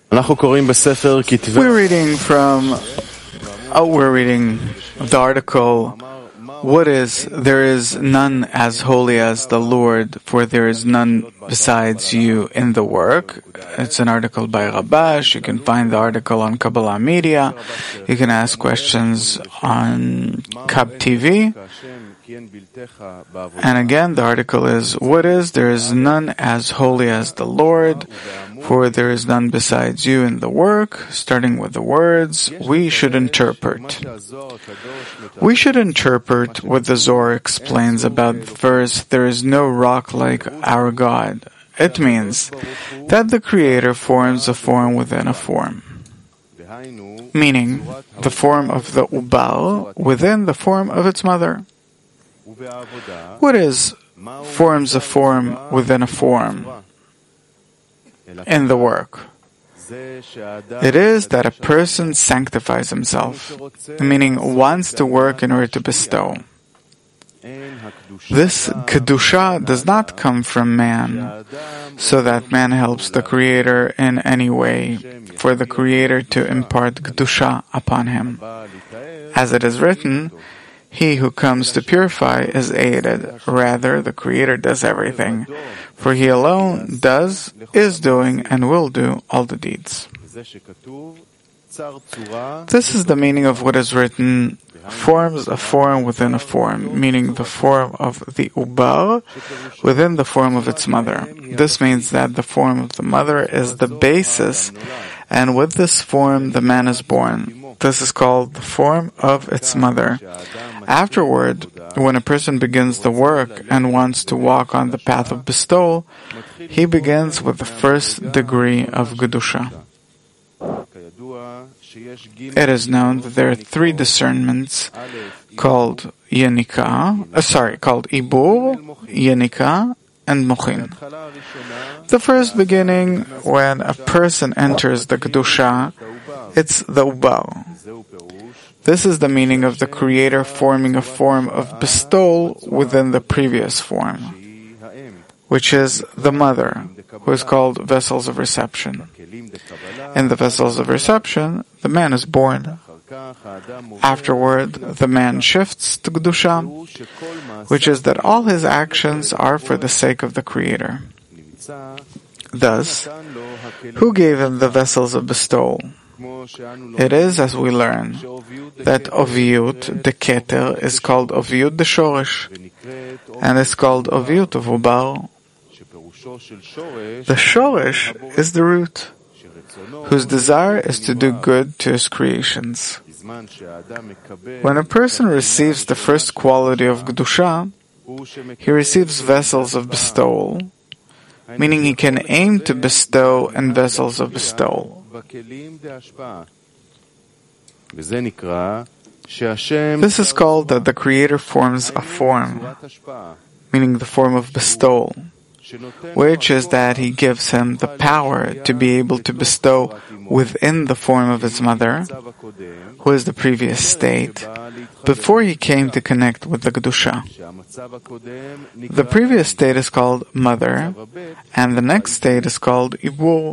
We're reading the article, There is none as holy as the Lord, for there is none besides you in the work. It's an article by Rabash. You can find the article on Kabbalah Media. You can ask questions on Kab TV. And again, the article is, There is none as holy as the Lord, for there is none besides you in the work. Starting with the words, we should interpret. We should interpret what the Zohar explains about the verse, there is no rock like our God. It means that the Creator forms a form within a form. Meaning, the form of the Ubal within the form of its mother. What is forms a form within a form in the work? It is that a person sanctifies himself, meaning wants to work in order to bestow. This Kedusha does not come from man, so that man helps the Creator in any way, for the Creator to impart Kedusha upon him. As it is written, he who comes to purify is aided. Rather, the Creator does everything, for He alone does, is doing, and will do all the deeds. This is the meaning of what is written, forms a form within a form, meaning the form of the Ubar within the form of its mother. This means that the form of the mother is the basis, and with this form the man is born. This is called the form of its mother. Afterward, when a person begins the work and wants to walk on the path of bestowal, he begins with the first degree of Kedusha. It is known that there are three discernments called Ibur, Yenika, and Mochin. The first beginning, when a person enters the Kedusha, it's the Ubal. This is the meaning of the Creator forming a form of bestowal within the previous form, which is the mother, who is called vessels of reception. In the vessels of reception, the man is born. Afterward, the man shifts to Kedusha, which is that all his actions are for the sake of the Creator. Thus, who gave him the vessels of bestowal? It is, as we learn, that Oviyut, the Keter, is called Oviyut the Shoresh, and is called Oviyut of Ubal. The Shoresh is the root, whose desire is to do good to his creations. When a person receives the first quality of Kedusha, he receives vessels of bestowal, meaning he can aim to bestow in vessels of bestowal. This is called that the Creator forms a form, meaning the form of bestowal, which is that He gives him the power to be able to bestow within the form of his mother, who is the previous state, before he came to connect with the Kedusha. The previous state is called mother, and the next state is called Ibur.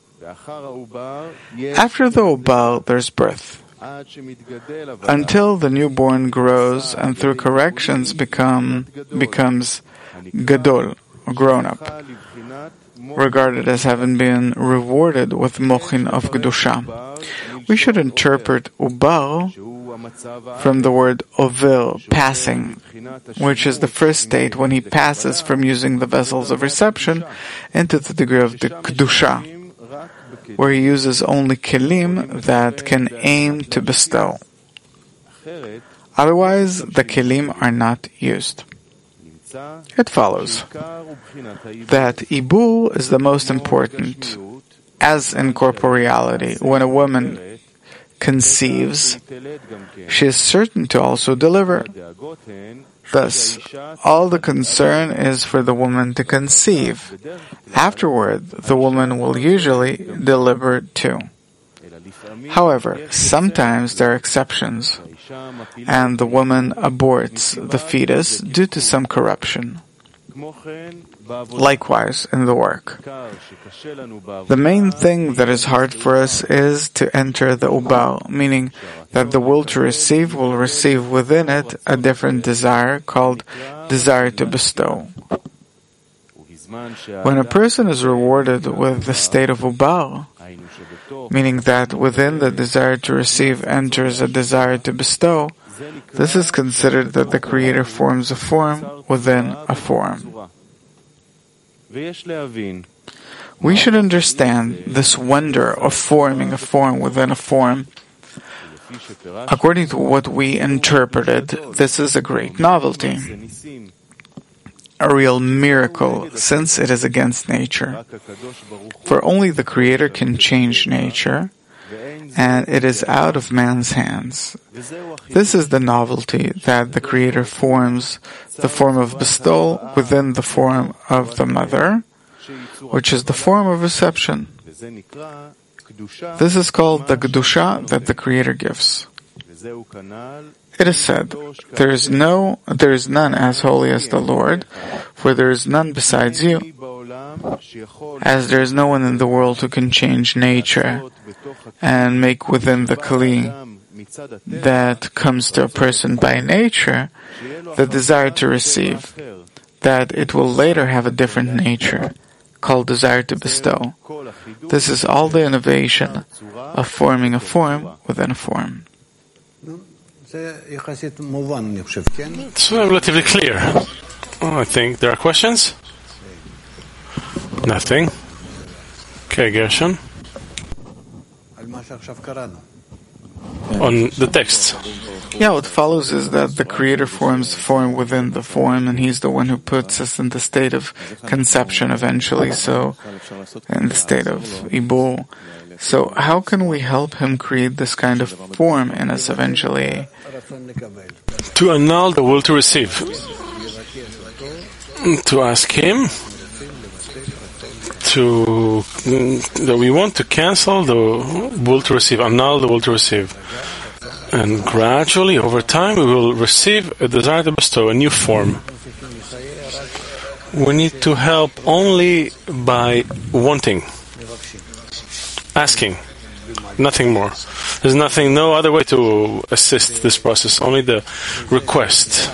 After the Ubal, there's birth, until the newborn grows and through corrections becomes Gadol, grown up, regarded as having been rewarded with Mochin of Kedusha. We should interpret Ubal from the word Over, passing, which is the first state when he passes from using the vessels of reception into the degree of the Kedusha, where he uses only kelim that can aim to bestow. Otherwise, the kelim are not used. It follows that Ibur is the most important, as in corporeality. When a woman conceives, she is certain to also deliver. Thus, all the concern is for the woman to conceive. Afterward, the woman will usually deliver too. However, sometimes there are exceptions, and the woman aborts the fetus due to some corruption. Likewise, in the work. The main thing that is hard for us is to enter the ubal, meaning that the will to receive will receive within it a different desire called desire to bestow. When a person is rewarded with the state of ubal, meaning that within the desire to receive enters a desire to bestow, this is considered that the Creator forms a form within a form. We should understand this wonder of forming a form within a form. According to what we interpreted, this is a great novelty, a real miracle, since it is against nature. For only the Creator can change nature, and it is out of man's hands. This is the novelty, that the Creator forms the form of bestowal within the form of the mother, which is the form of reception. This is called the Kedusha that the Creator gives. It is said, there is none as holy as the Lord, for there is none besides you. As there is no one in the world who can change nature and make within the Kli that comes to a person by nature the desire to receive, that it will later have a different nature, called desire to bestow. This is all the innovation of forming a form within a form. It's relatively clear. I think there are questions? Nothing. Okay, Gershon. On the text. Yeah, what follows is that the Creator forms the form within the form, and He's the one who puts us in the state of conception eventually, so in the state of Ibul. So how can we help Him create this kind of form in us eventually? To annul the will to receive. To ask Him that we want to cancel the will to receive, annul the will to receive. And gradually, over time, we will receive a desire to bestow, a new form. We need to help only by wanting, asking, nothing more. There's no other way to assist this process, only the request.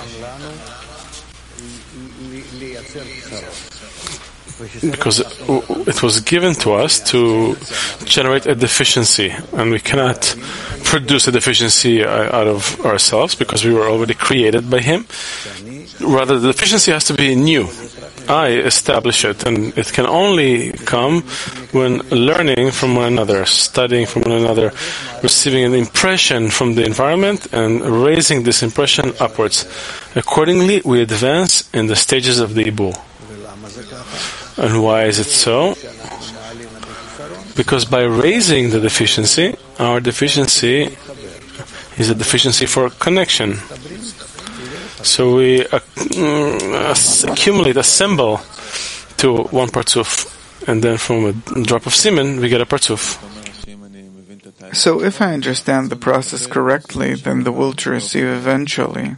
Because it was given to us to generate a deficiency, and we cannot produce a deficiency out of ourselves because we were already created by Him. Rather, the deficiency has to be new. I establish it, and it can only come when learning from one another, studying from one another, receiving an impression from the environment, and raising this impression upwards. Accordingly, we advance in the stages of the Ibul. And why is it so? Because by raising the deficiency, our deficiency is a deficiency for connection. So we assemble to one partzuf, and then from a drop of semen we get a partzuf. So if I understand the process correctly, then the will to receive eventually,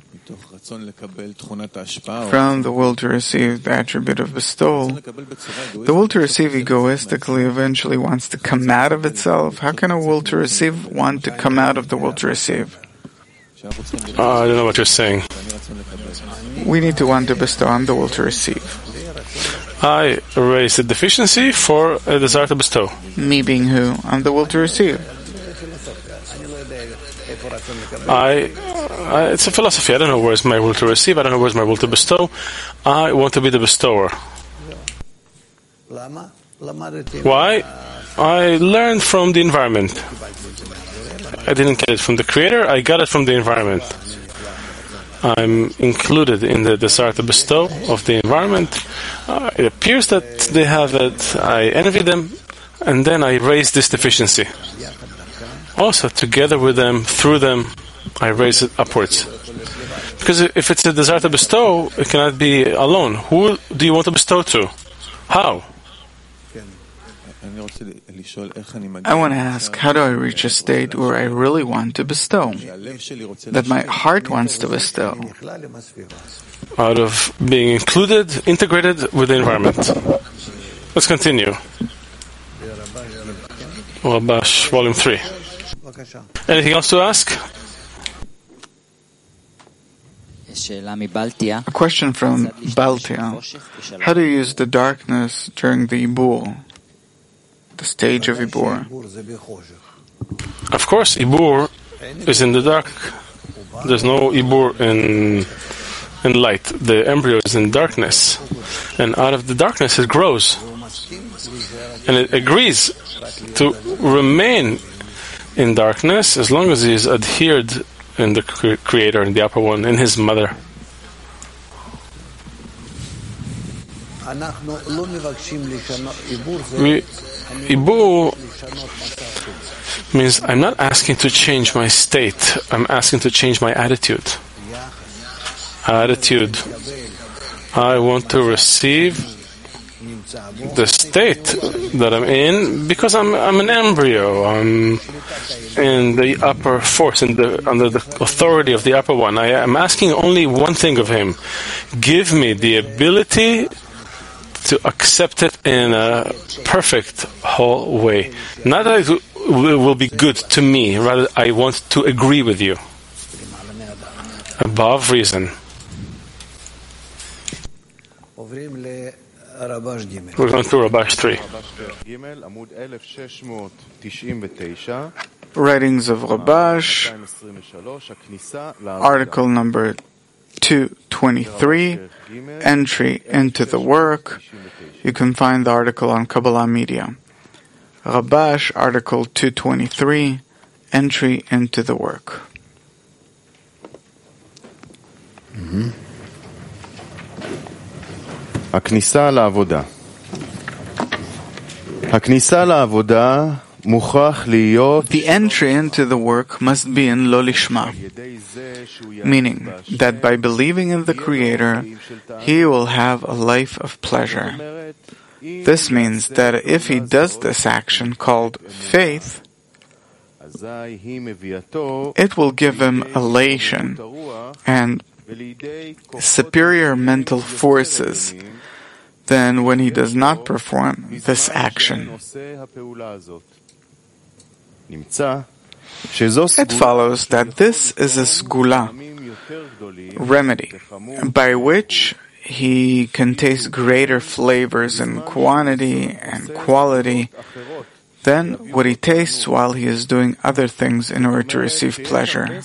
from the will to receive the attribute of bestowal, the will to receive egoistically eventually wants to come out of itself. How can a will to receive want to come out of the will to receive? I don't know what you're saying. We need to want to bestow on the will to receive. I raise the deficiency for a desire to bestow. Me being who? I'm the will to receive. It's a philosophy. I don't know where's my will to receive. I don't know where's my will to bestow. I want to be the bestower. Why? I learned from the environment. I didn't get it from the Creator. I got it from the environment. I'm included in the desire to bestow of the environment. It appears that they have it. I envy them, and then I raise this deficiency. Also, together with them, through them, I raise it upwards. Because if it's a desire to bestow, it cannot be alone. Who do you want to bestow to? How? I want to ask, how do I reach a state where I really want to bestow, that my heart wants to bestow? Out of being integrated with the environment. Let's continue. Rabash, Volume 3. Anything else to ask? A question from Baltia. How do you use the darkness during the Ibur, the stage of Ibur? Of course, Ibur is in the dark. There's no Ibur in light. The embryo is in darkness. And out of the darkness it grows. And it agrees to remain in darkness as long as he is adhered in the Creator, in the Upper One, in his mother. Ibur means I'm not asking to change my state, I'm asking to change my attitude. I want to receive the state that I'm in because I'm an embryo. I'm in the upper force, under the authority of the Upper One. I am asking only one thing of him: give me the ability to accept it in a perfect, whole way. Not that it will be good to me, rather I want to agree with you. Above reason. We're going to Rabash 3. Writings of Rabash, article number 223, Entry into the Work. You can find the article on Kabbalah Media. Rabash, article 223, Entry into the Work. הכניסה לעבודה. הכניסה לעבודה מוכרח להיות... The entry into the work must be in Lo Lishma, meaning that by believing in the Creator, he will have a life of pleasure. This means that if he does this action called faith, it will give him elation and superior mental forces than when he does not perform this action. It follows that this is a sgula, remedy, by which he can taste greater flavors in quantity and quality than what he tastes while he is doing other things in order to receive pleasure.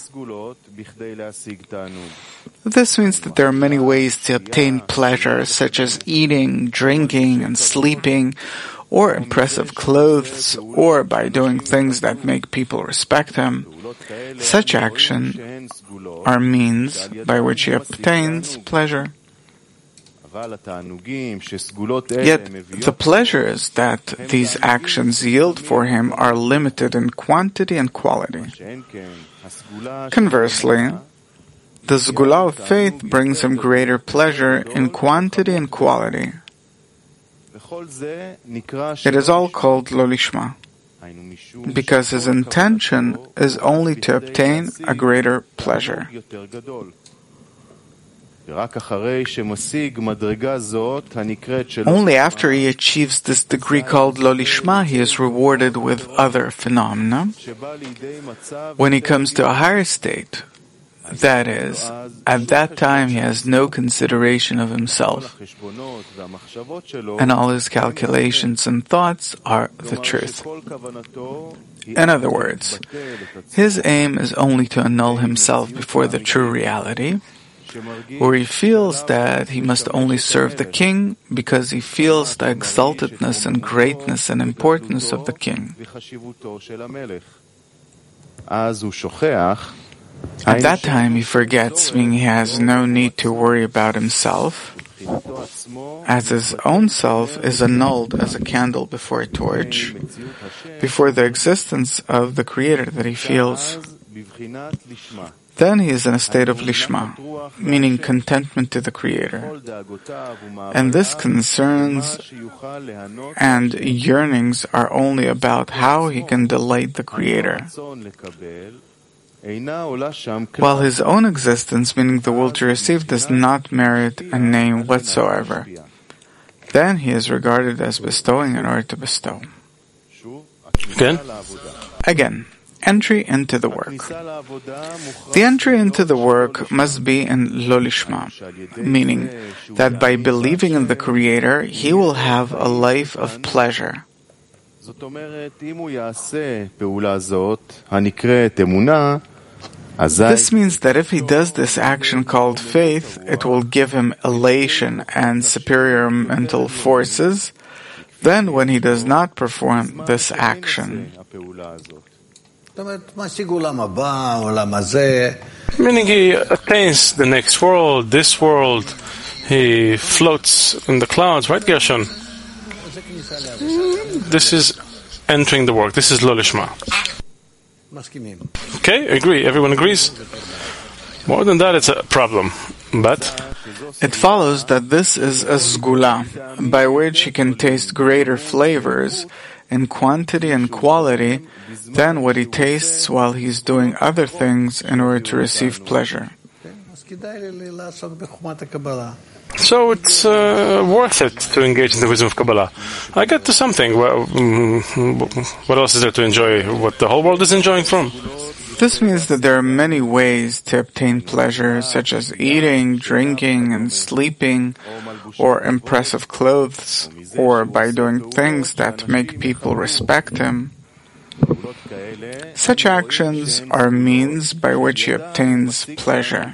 This means that there are many ways to obtain pleasure, such as eating, drinking, and sleeping, or impressive clothes, or by doing things that make people respect him. Such action are means by which he obtains pleasure. Yet the pleasures that these actions yield for him are limited in quantity and quality. Conversely, the sgula of faith brings him greater pleasure in quantity and quality. It is all called Lo Lishma, because his intention is only to obtain a greater pleasure. Only after he achieves this degree called Lo Lishma, he is rewarded with other phenomena. When he comes to a higher state, that is, at that time he has no consideration of himself, and all his calculations and thoughts are the truth. In other words, his aim is only to annul himself before the true reality, where he feels that he must only serve the king because he feels the exaltedness and greatness and importance of the king. At that time he forgets, meaning he has no need to worry about himself, as his own self is annulled as a candle before a torch, before the existence of the Creator that he feels. then he is in a state of lishma, meaning contentment to the Creator. And this concerns and yearnings are only about how he can delight the Creator, while his own existence, meaning the will to receive, does not merit a name whatsoever. Then he is regarded as bestowing in order to bestow. Again, entry into the work. The entry into the work must be in lo lishma, meaning that by believing in the Creator, he will have a life of pleasure. This means that if he does this action called faith, it will give him elation and superior mental forces. Then when he does not perform this action, meaning he attains the next world, this world, he floats in the clouds, right, Gershon? This is entering the work. This is lo lishma. Okay, agree. Everyone agrees? More than that, it's a problem. But it follows that this is a sgula, by which he can taste greater flavors in quantity and quality than what he tastes while he's doing other things in order to receive pleasure. So it's worth it to engage in the wisdom of Kabbalah. I get to something. What else is there to enjoy? What the whole world is enjoying from? This means that there are many ways to obtain pleasure, such as eating, drinking, and sleeping, or impressive clothes, or by doing things that make people respect him. Such actions are means by which he obtains pleasure.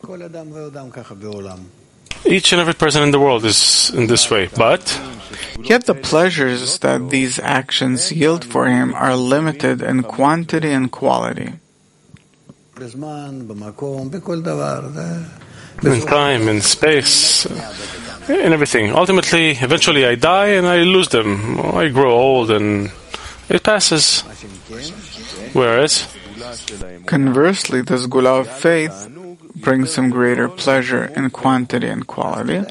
Each and every person in the world is in this way, but yet the pleasures that these actions yield for him are limited in quantity and quality. In time, in space, in everything. Ultimately, eventually I die and I lose them. I grow old and it passes. Whereas, conversely, the sgula of faith brings him greater pleasure in quantity and quality.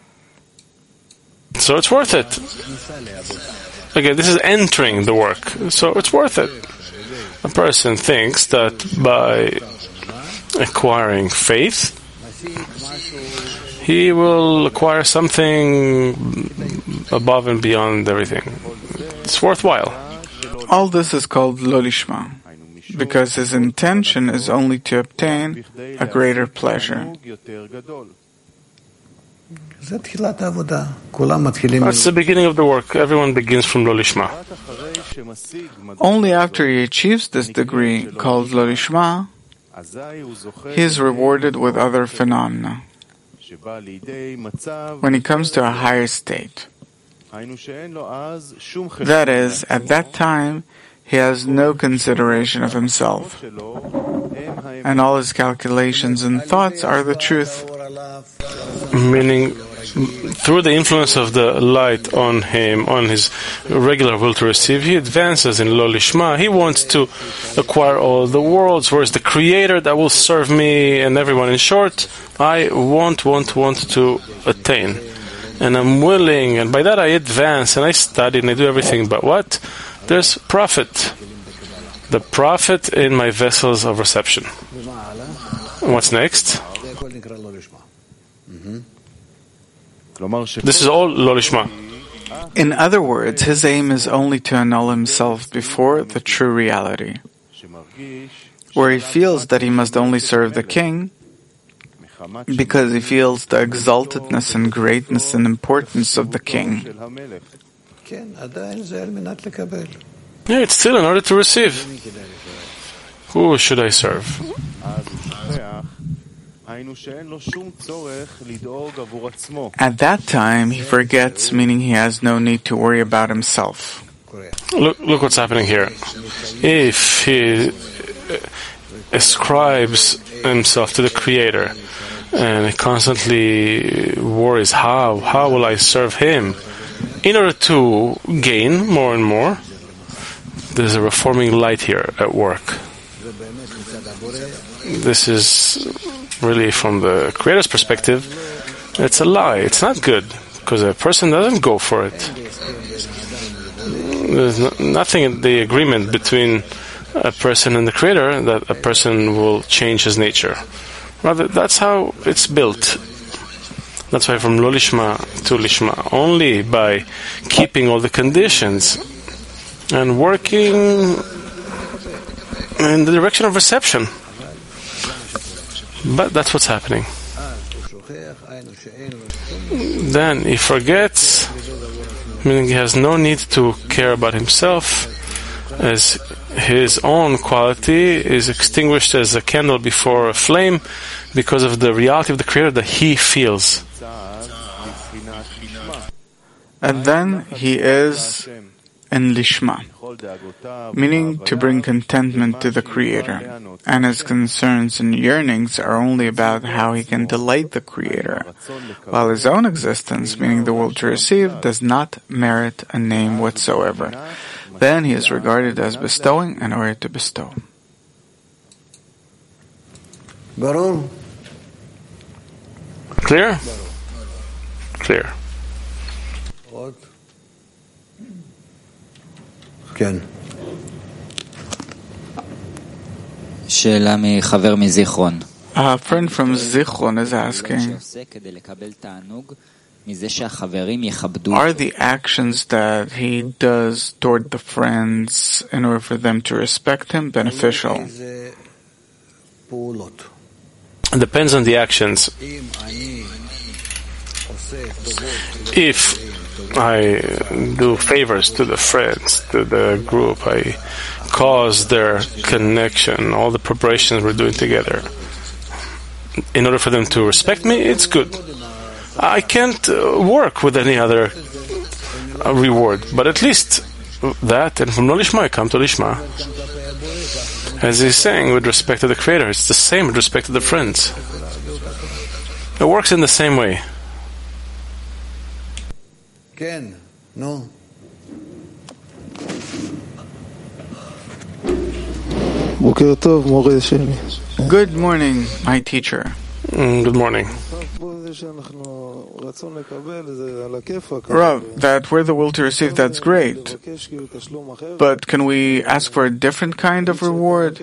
So it's worth it. Again, this is entering the work, so it's worth it. A person thinks that by acquiring faith, he will acquire something above and beyond everything. It's worthwhile. All this is called lo lishma, because his intention is only to obtain a greater pleasure. That's the beginning of the work. Everyone begins from lo lishma. Only after he achieves this degree, called lo lishma, he is rewarded with other phenomena, when he comes to a higher state. That is, at that time, he has no consideration of himself, and all his calculations and thoughts are the truth. Meaning, through the influence of the light on him, on his regular will to receive, he advances in lo lishma. He wants to acquire all the worlds, whereas the Creator that will serve me and everyone. In short, I want to attain. And I'm willing, and by that I advance, and I study, and I do everything. But what? There's profit. The profit in my vessels of reception. And what's next? This is all lo lishma. In other words, his aim is only to annul himself before the true reality, where he feels that he must only serve the king, because he feels the exaltedness and greatness and importance of the king. Yeah, it's still in order to receive. Who should I serve? At that time, he forgets, meaning he has no need to worry about himself. Look what's happening here. If he ascribes himself to the Creator, and he constantly worries, how will I serve him? In order to gain more and more, there's a reforming light here at work. This is really from the Creator's perspective. It's a lie. It's not good because a person doesn't go for it. There's nothing in the agreement between a person and the Creator that a person will change his nature. Rather, that's how it's built. That's why from lo lishma to lishma, only by keeping all the conditions and working in the direction of reception. But that's what's happening. Then he forgets, meaning he has no need to care about himself, as his own quality is extinguished as a candle before a flame because of the reality of the Creator that he feels. And then he is in lishma, meaning to bring contentment to the Creator, and his concerns and yearnings are only about how he can delight the Creator, while his own existence, meaning the will to receive, does not merit a name whatsoever. Then he is regarded as bestowing in order to bestow. Clear? Clear. A friend from Zichron is asking, are the actions that he does toward the friends in order for them to respect him beneficial? It depends on the actions. If I do favors to the friends, to the group, I cause their connection, all the preparations we're doing together, in order for them to respect me, it's good. I can't work with any other reward, but at least that, and from lo lishma I come to lishma. As he's saying, with respect to the Creator, it's the same with respect to the friends. It works in the same way. Good morning, my teacher. Good morning. Rav, that we're the will to receive, that's great. But can we ask for a different kind of reward?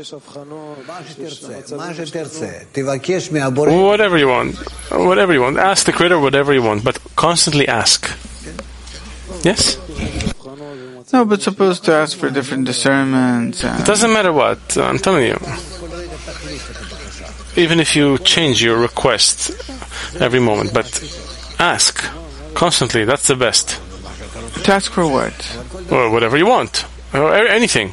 Whatever you want. Whatever you want. Ask the Creator whatever you want, but constantly ask. Yes? No, but supposed to ask for different discernments. It doesn't matter what. I'm telling you. Even if you change your request every moment, but ask constantly. That's the best. To ask for what? Or whatever you want. Or anything.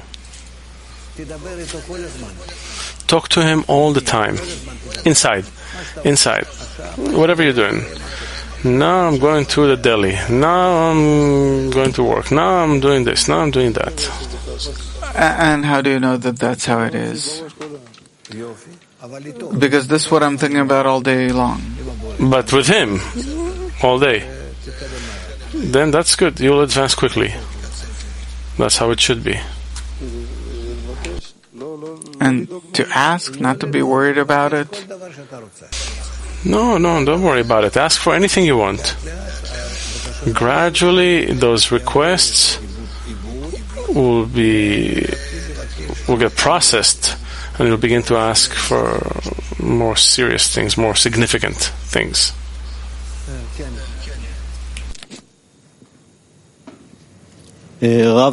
Talk to him all the time. Inside. Whatever you're doing. Now I'm going to the deli. Now I'm going to work. Now I'm doing this. Now I'm doing that. And how do you know that that's how it is? Because this is what I'm thinking about all day long. But with him, all day, then that's good. You'll advance quickly. That's how it should be. And to ask, not to be worried about it? No, don't worry about it. Ask for anything you want. Gradually, those requests will get processed, and you'll begin to ask for more serious things, more significant things. Rav,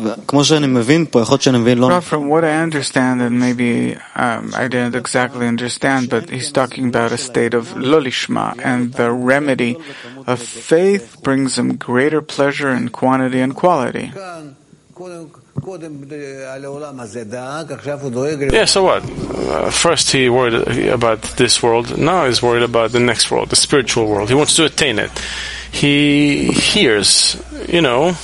from what I understand, and maybe I didn't exactly understand, but he's talking about a state of lo lishma, and the remedy of faith brings him greater pleasure in quantity and quality. Yeah, so what? First he worried about this world, now he's worried about the next world, the spiritual world. He wants to attain it. He hears, There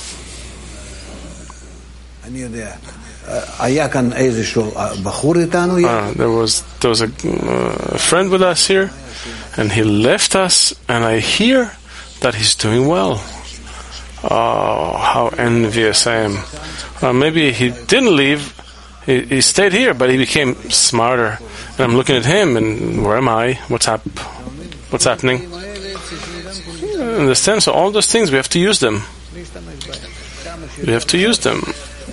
was a friend with us here, and he left us, and I hear that he's doing well. Oh, how envious I am. Maybe he didn't leave, He stayed here, but he became smarter. And I'm looking at him, and where am I? What's happening? Understand? So all those things, we have to use them. We have to use them.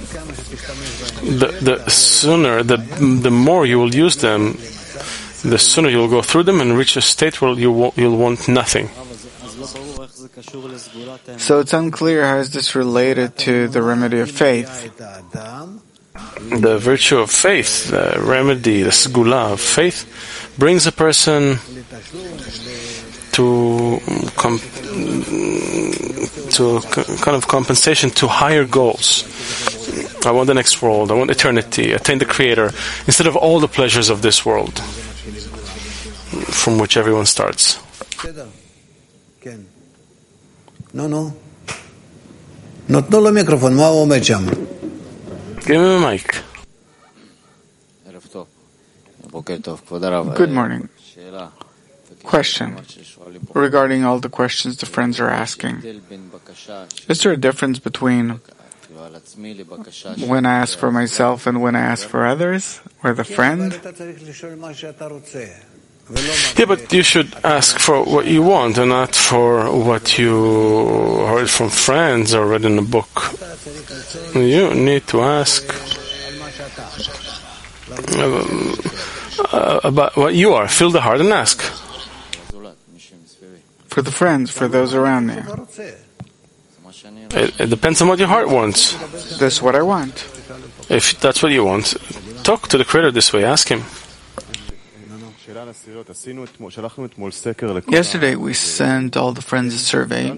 The sooner, the more you will use them, the sooner you will go through them and reach a state where you'll want nothing. So it's unclear how is this related to the remedy of faith. The virtue of faith, the remedy, the segula of faith, brings a person to kind of compensation to higher goals. I want the next world, I want eternity, attain the Creator, instead of all the pleasures of this world, from which everyone starts. Give him a mic. Good morning. Question regarding all the questions the friends are asking. Is there a difference between when I ask for myself and when I ask for others, or the friend? Yeah, but you should ask for what you want and not for what you heard from friends or read in a book. You need to ask about what you are. Fill the heart and ask. For the friends, for those around me. It depends on what your heart wants. This is what I want. If that's what you want, talk to the Creator this way. Ask Him. Yesterday we sent all the friends a survey.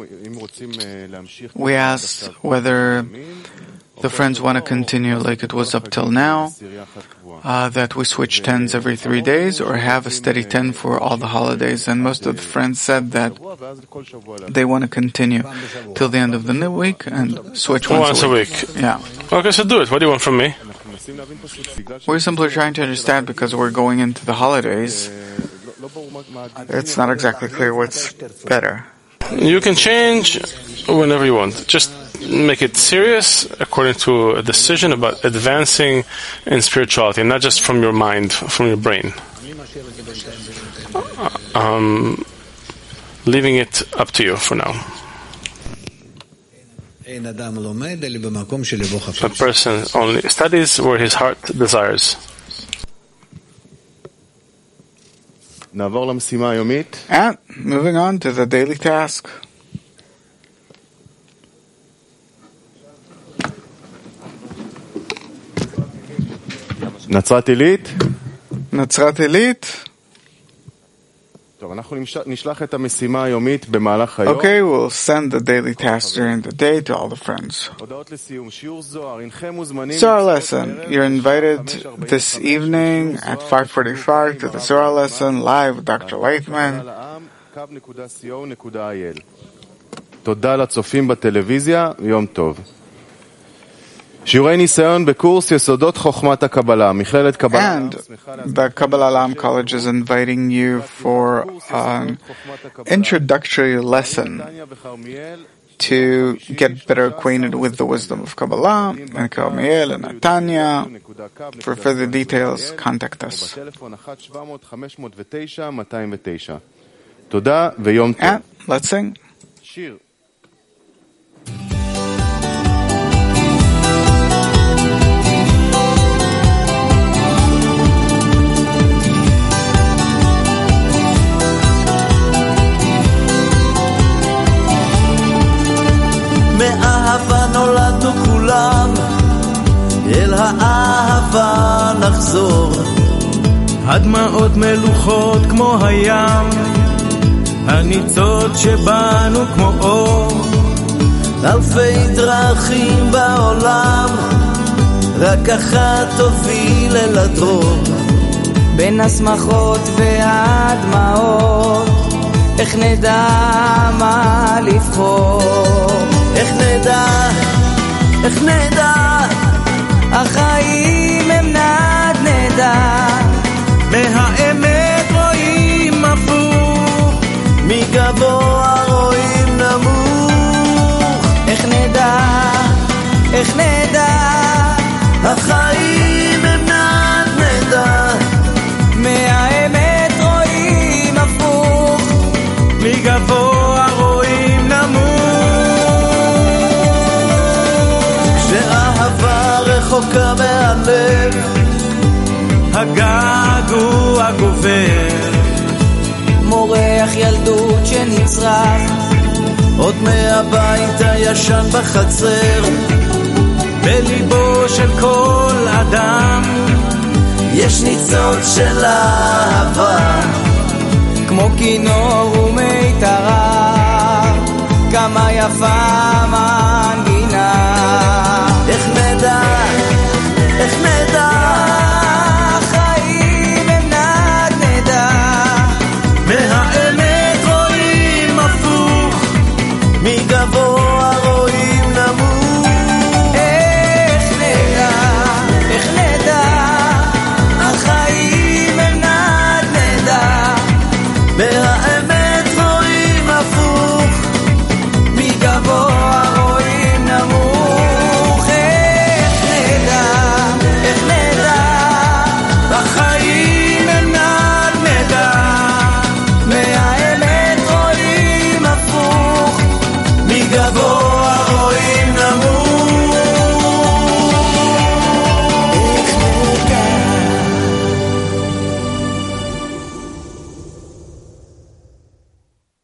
We asked whether the friends want to continue like it was up till now, that we switch 10s every 3 days, or have a steady 10 for all the holidays. And most of the friends said that they want to continue till the end of the new week and switch once a week. Yeah. Okay, so do it. What do you want from me? We're simply trying to understand, because we're going into the holidays. It's not exactly clear what's better. You can change whenever you want. Just make it serious according to a decision about advancing in spirituality, not just from your mind, from your brain. Leaving it up to you for now. A person only studies where his heart desires. And moving on to the daily task. Natzrat Illit. Natzrat Illit. Okay, we'll send the daily task during the day to all the friends. Zohar lesson. You're invited this evening at 5:45 to the Zohar lesson live with Dr. Leithman. תודה לצופים בטלוויזיה, יום טוב. שיעורי ניסיון בקורס יסודות חוכמת הקבלה, מכללת קבלה. And the Kabbalah Alam College is inviting you for an introductory lesson to get better acquainted with the wisdom of Kabbalah in Carmiel and Netanya. For further details, contact us. תודה ויום טוב. And let's sing. שיר. מאהבה נולדנו כולם, אל האהבה נחזור. הדמעות מלוכות כמו הים, הניצות שבנו כמו אור. אלפי דרכים בעולם, רק אחת תוביל אל הדרור. בין השמחות והדמעות, איך נדע מה לבחור? איך נדע, החיים הם נדנדה. מהאמת רואים הפוך, מגבוה רואים נמוך. איך נדע, החיים הגעגוע גובר, מורח ילדות שנצרח עוד מהבית הישן בחצר. בליבו של כל אדם יש ניצוץ של אהבה, כמו כינור ומיתרה, כמה יפה מנגינה. איך נדע